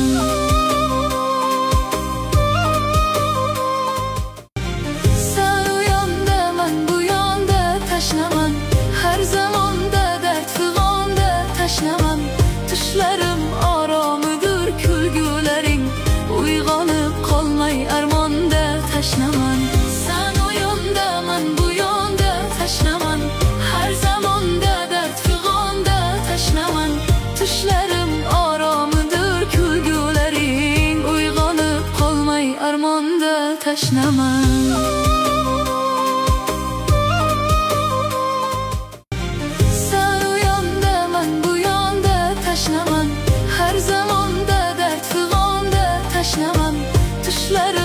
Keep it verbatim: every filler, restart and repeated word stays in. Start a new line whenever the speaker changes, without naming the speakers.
Sen o yanda, ben bu yanda taşnaman. Her zamanda dert fıganda taşnaman. Düşlerim aramıdır külgülerin, uyganıp kalmay armanda taşnaman. Sen o yanda, ben bu yanda taşnaman. Her zamanda dert fıganda taşnaman. Düşlerim aramıdır külgülerin, uyganıp kalmay armanda taşnaman. Sen o yanda, ben bu yanda taşnaman. Her zamanda dert fıganda taşnaman. Düşlerim